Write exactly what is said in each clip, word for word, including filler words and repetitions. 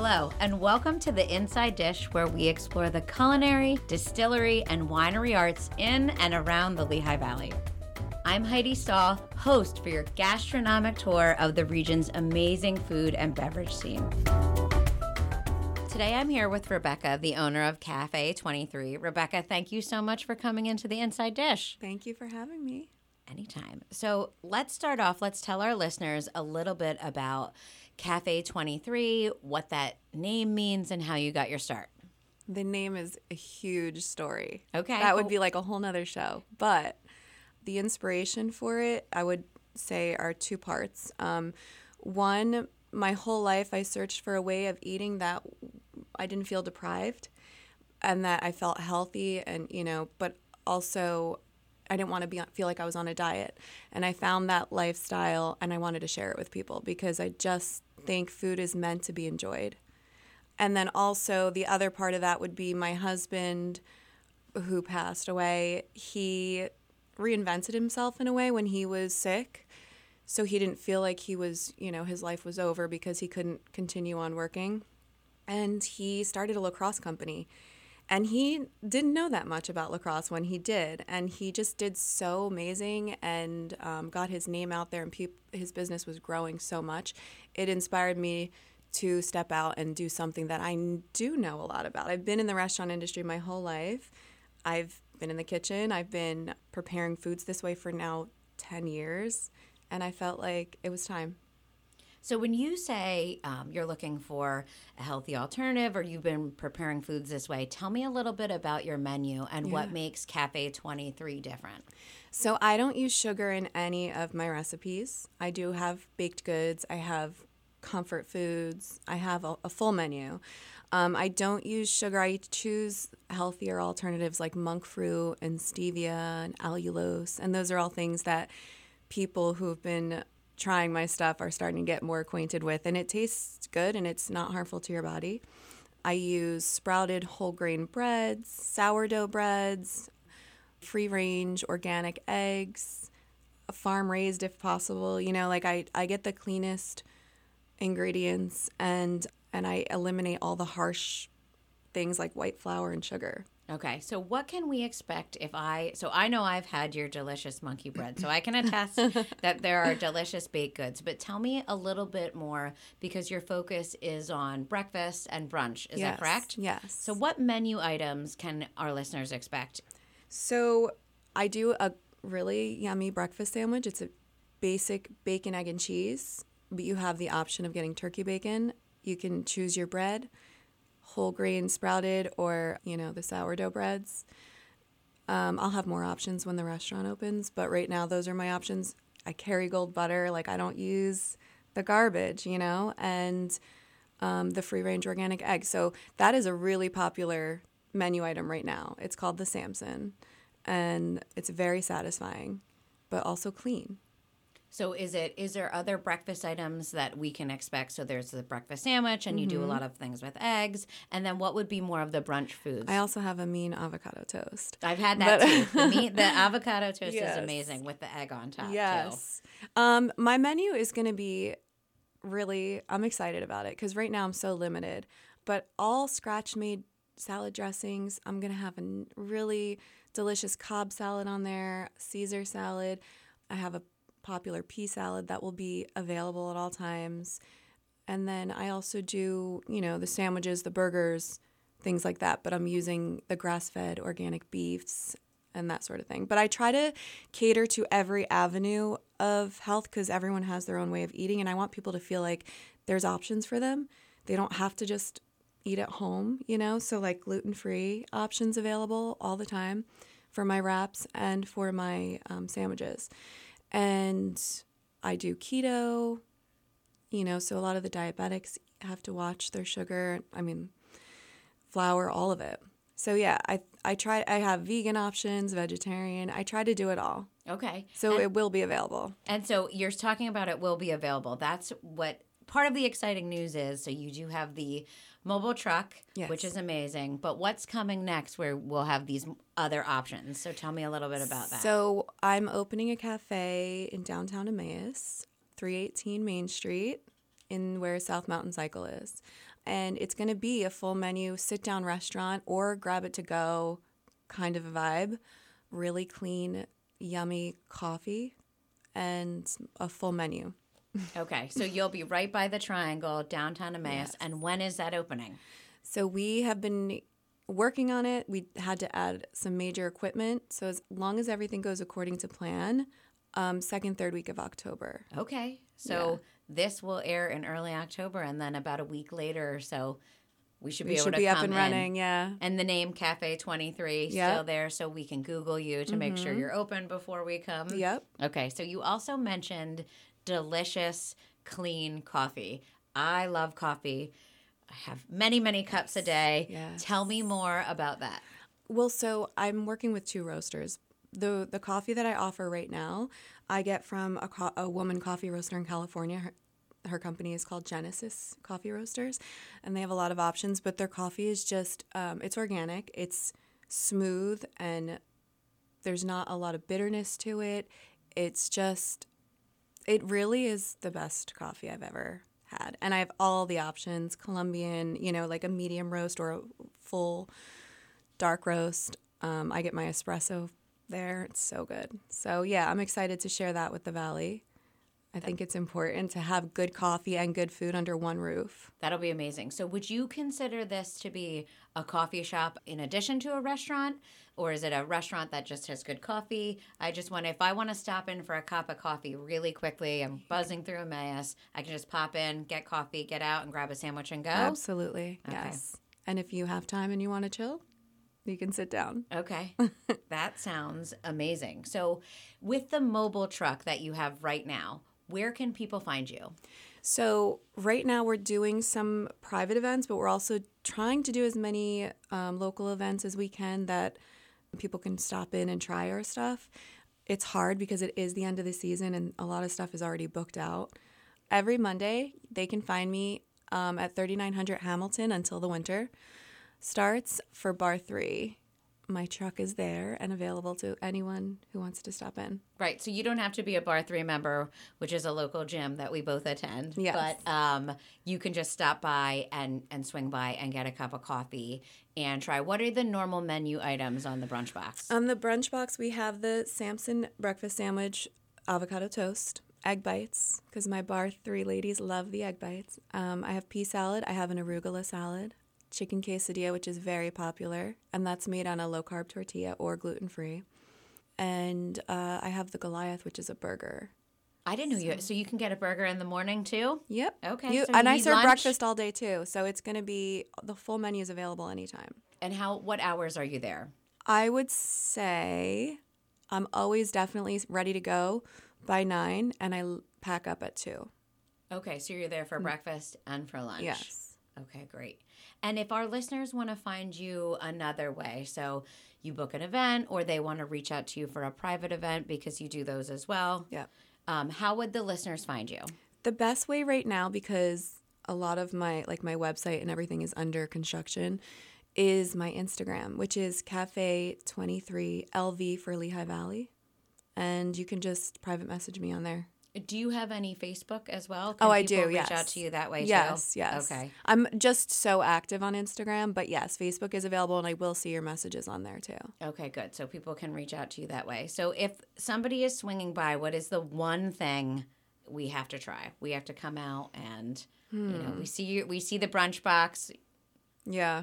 Hello, and welcome to the Inside Dish, where we explore the culinary, distillery, and winery arts in and around the Lehigh Valley. I'm Heidi Stahl, host for your gastronomic tour of the region's amazing food and beverage scene. Today I'm here with Rebecca, the owner of Cafe twenty-three. Rebecca, thank you so much for coming into the Inside Dish. Thank you for having me. Anytime. So let's start off. Let's tell our listeners a little bit about Cafe twenty-three, what that name means, and how you got your start. The name is a huge story. Okay. That would be like a whole nother show. But the inspiration for it, I would say, are two parts. Um, one, my whole life I searched for a way of eating that I didn't feel deprived and that I felt healthy and, you know, but also I didn't want to be feel like I was on a diet. And I found that lifestyle and I wanted to share it with people because I just think food is meant to be enjoyed. And then also the other part of that would be my husband who passed away. He reinvented himself in a way when he was sick. So he didn't feel like he was, you know, his life was over because he couldn't continue on working. And he started a lacrosse company. And he didn't know that much about lacrosse when he did. And he just did so amazing and um, got his name out there, and pe- his business was growing so much. It inspired me to step out and do something that I do know a lot about. I've been in the restaurant industry my whole life. I've been in the kitchen. I've been preparing foods this way for now ten years. And I felt like it was time. So when you say um, you're looking for a healthy alternative or you've been preparing foods this way, tell me a little bit about your menu and Yeah. what makes Cafe twenty-three different. So I don't use sugar in any of my recipes. I do have baked goods. I have comfort foods. I have a, a full menu. Um, I don't use sugar. I choose healthier alternatives like monk fruit and stevia and allulose. And those are all things that people who've been trying my stuff are starting to get more acquainted with, and it tastes good and it's not harmful to your body. I use sprouted whole grain breads, sourdough breads, free range organic eggs, farm raised if possible. You know, like I, I get the cleanest ingredients and and I eliminate all the harsh things like white flour and sugar. Okay, so what can we expect if I, so I know I've had your delicious monkey bread, so I can attest that there are delicious baked goods, but tell me a little bit more because your focus is on breakfast and brunch, is Yes, that correct? Yes. So what menu items can our listeners expect? So I do a really yummy breakfast sandwich. It's a basic bacon, egg, and cheese, but you have the option of getting turkey bacon. You can choose your bread, whole grain sprouted, or, you know, the sourdough breads. Um, I'll have more options when the restaurant opens, but right now those are my options. I Kerrygold butter, like I don't use the garbage, you know, and um, the free-range organic egg. So that is a really popular menu item right now. It's called the Samson, and it's very satisfying, but also clean. So is it, is there other breakfast items that we can expect? So there's the breakfast sandwich, and you do a lot of things with eggs. And then what would be more of the brunch foods? I also have a mean avocado toast. I've had that But- too. The, meat, the avocado toast Yes. is amazing with the egg on top Yes. Um, my menu is going to be really, I'm excited about it because right now I'm so limited. But all scratch-made salad dressings. I'm going to have a n- really delicious Cobb salad on there, Caesar salad. I have a popular pea salad that will be available at all times. And then I also do, you know, the sandwiches, the burgers, things like that. But I'm using the grass-fed organic beefs and that sort of thing. But I try to cater to every avenue of health because everyone has their own way of eating. And I want people to feel like there's options for them. They don't have to just eat at home, you know? So like gluten-free options available all the time for my wraps and for my um, sandwiches. And I do keto, you know, so a lot of the diabetics have to watch their sugar. I mean, flour, all of it. So yeah, I I try. I have vegan options, vegetarian. I try to do it all. too. Okay. So and, it will be available. and so you're talking about it will be available. That's what part of the exciting news is. So you do have the mobile truck, Yes. which is amazing. But what's coming next where we'll have these other options? So tell me a little bit about that. So I'm opening a cafe in downtown Emmaus, three eighteen Main Street, in where South Mountain Cycle is. And it's going to be a full menu, sit-down restaurant or grab it to go kind of a vibe. Really clean, yummy coffee and a full menu. Okay, so you'll be right by the Triangle, downtown Emmaus. Yes. And when is that opening? So we have been working on it. We had to add some major equipment. So as long as everything goes according to plan, um, second, third week of October. Okay, so this will air in early October, and then about a week later or so, we should be We able should to be come up and in. running, yeah. And the name Cafe twenty-three Yep. still there, so we can Google you to make sure you're open before we come. Yep. Okay, so you also mentioned delicious, clean coffee. I love coffee. I have many, many cups a day. Yes. Tell me more about that. Well, so I'm working with two roasters. The the coffee that I offer right now, I get from a, co- a woman coffee roaster in California. Her, her company is called Genesis Coffee Roasters, and they have a lot of options, but their coffee is just, um, it's organic, it's smooth, and there's not a lot of bitterness to it. It's just, it really is the best coffee I've ever had. And I have all the options, Colombian, you know, like a medium roast or a full dark roast. Um, I get my espresso there. It's so good. So, yeah, I'm excited to share that with the Valley. I think it's important to have good coffee and good food under one roof. That'll be amazing. So would you consider this to be a coffee shop in addition to a restaurant? Or is it a restaurant that just has good coffee? I just want to, if I want to stop in for a cup of coffee really quickly, I'm buzzing through Emmaus, I can just pop in, get coffee, get out, and grab a sandwich and go? Absolutely, Okay. yes. And if you have time and you want to chill, you can sit down. Okay. That sounds amazing. So with the mobile truck that you have right now, where can people find you? So right now we're doing some private events, but we're also trying to do as many um, local events as we can that people can stop in and try our stuff. It's hard because it is the end of the season and a lot of stuff is already booked out. Every Monday, they can find me um, at thirty-nine hundred Hamilton until the winter starts for Bar three. My truck is there and available to anyone who wants to stop in. Right. So you don't have to be a Bar three member, which is a local gym that we both attend. Yes. But um, you can just stop by and, and swing by and get a cup of coffee and try. What are the normal menu items on the brunch box? On the brunch box, we have the Samson breakfast sandwich, avocado toast, egg bites, because my Bar three ladies love the egg bites. Um, I have pea salad. I have an arugula salad. Chicken quesadilla, which is very popular, and that's made on a low-carb tortilla or gluten-free. And uh, I have the Goliath, which is a burger. I didn't know you. So you can get a burger in the morning too? Yep. Okay. You, so and you I need serve lunch? breakfast all day, too, so it's going to be, the full menu is available anytime. And how? What hours are you there? I would say I'm always definitely ready to go by nine, and I l- pack up at two. Okay. So you're there for breakfast and for lunch. Yes. Okay, great. And if our listeners want to find you another way, so you book an event or they want to reach out to you for a private event because you do those as well, Yeah. um, how would the listeners find you? The best way right now, because a lot of my, like my website and everything is under construction, is my Instagram, which is Cafe twenty-three L V for Lehigh Valley. And you can just private message me on there. Do you have any Facebook as well? Can Oh, I people do, reach yes. out to you that way Yes, too? yes. Okay. I'm just so active on Instagram, but yes, Facebook is available and I will see your messages on there too. Okay, good. So people can reach out to you that way. So if somebody is swinging by, what is the one thing we have to try? We have to come out and, Hmm. you know, we see we see the brunch box Yeah.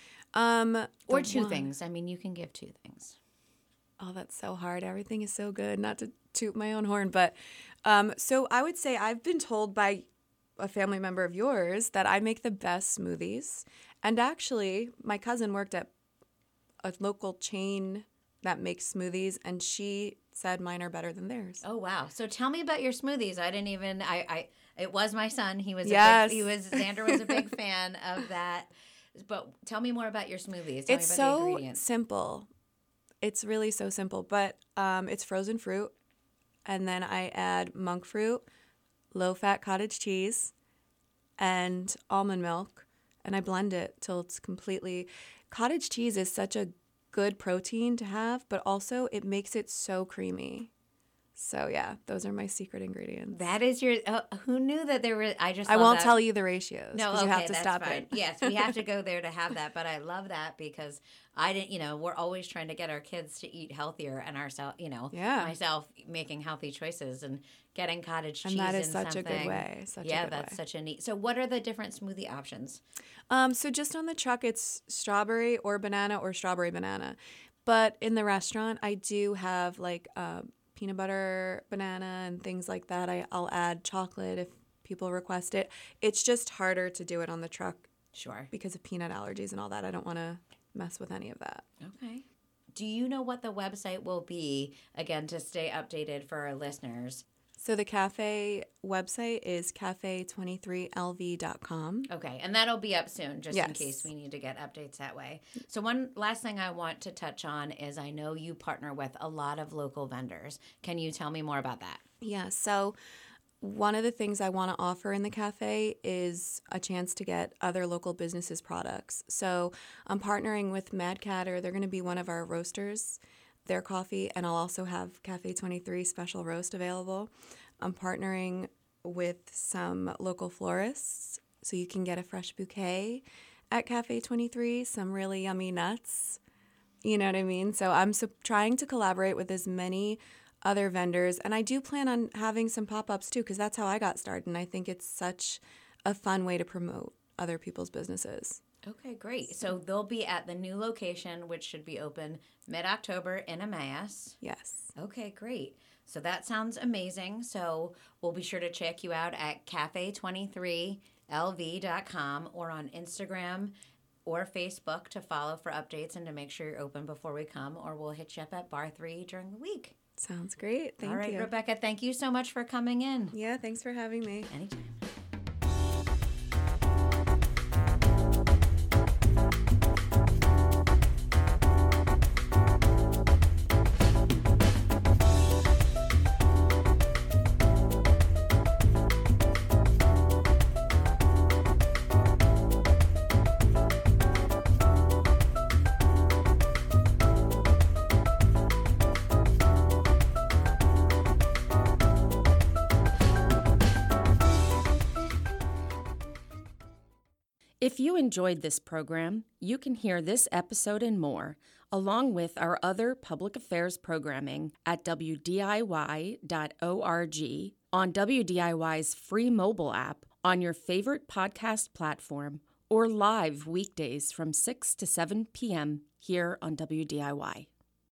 Um, or the two one- things. I mean, you can give two things. Oh, that's so hard. Everything is so good. Not to toot my own horn, but um, so I would say I've been told by a family member of yours that I make the best smoothies. And actually, my cousin worked at a local chain that makes smoothies, and she said mine are better than theirs. Oh wow! So tell me about your smoothies. I didn't even. I. I it was my son. He was. Yes. A big, he was. Xander was a big fan of that. But tell me more about your smoothies. Tell It's me about the so ingredients. simple. It's really so simple, but um, it's frozen fruit, and then I add monk fruit, low-fat cottage cheese, and almond milk, and I blend it till it's completely. Cottage cheese is such a good protein to have, but also it makes it so creamy. So yeah, those are my secret ingredients. That is your. Uh, who knew that there were? I just. I love won't that. tell you the ratios. No, because okay, you have to that's stop fine. it. Yes, we have to go there to have that. But I love that because I didn't. You know, we're always trying to get our kids to eat healthier, and ourselves. You know, Yeah. myself making healthy choices and getting cottage cheese. And that is in such something. a good way. Such yeah, a good that's way. such a neat. So, what are the different smoothie options? Um, so just on the truck, it's strawberry or banana or strawberry banana. But in the restaurant, I do have like uh, peanut butter banana and things like that. I, I'll add chocolate if people request it. It's just harder to do it on the truck Sure. because of peanut allergies and all that. I don't want to mess with any of that. Okay. Do you know what the website will be, again, to stay updated for our listeners? So the cafe website is cafe twenty-three L V dot com. Okay, and that'll be up soon, just in Yes. case we need to get updates that way. So one last thing I want to touch on is I know you partner with a lot of local vendors. Can you tell me more about that? Yeah, so one of the things I want to offer in the cafe is a chance to get other local businesses' products. So I'm partnering with Mad Catter. They're going to be one of our roasters, their coffee, and I'll also have Cafe twenty-three special roast available. I'm partnering with some local florists, so you can get a fresh bouquet at Cafe twenty-three, some really yummy nuts. You know what I mean? So I'm so trying to collaborate with as many other vendors, and I do plan on having some pop-ups too, because that's how I got started, and I think it's such a fun way to promote other people's businesses. Okay, great. So they'll be at the new location, which should be open mid-October in Emmaus. Yes. Okay, great. So that sounds amazing. So we'll be sure to check you out at cafe twenty-three L V dot com or on Instagram or Facebook to follow for updates and to make sure you're open before we come, or we'll hit you up at Bar three during the week. Sounds great. Thank All right, you. Rebecca, thank you so much for coming in. Yeah, thanks for having me. Anytime. If you enjoyed this program, you can hear this episode and more, along with our other public affairs programming at W D I Y dot org, on W D I Y's free mobile app, on your favorite podcast platform, or live weekdays from six to seven p.m. here on W D I Y.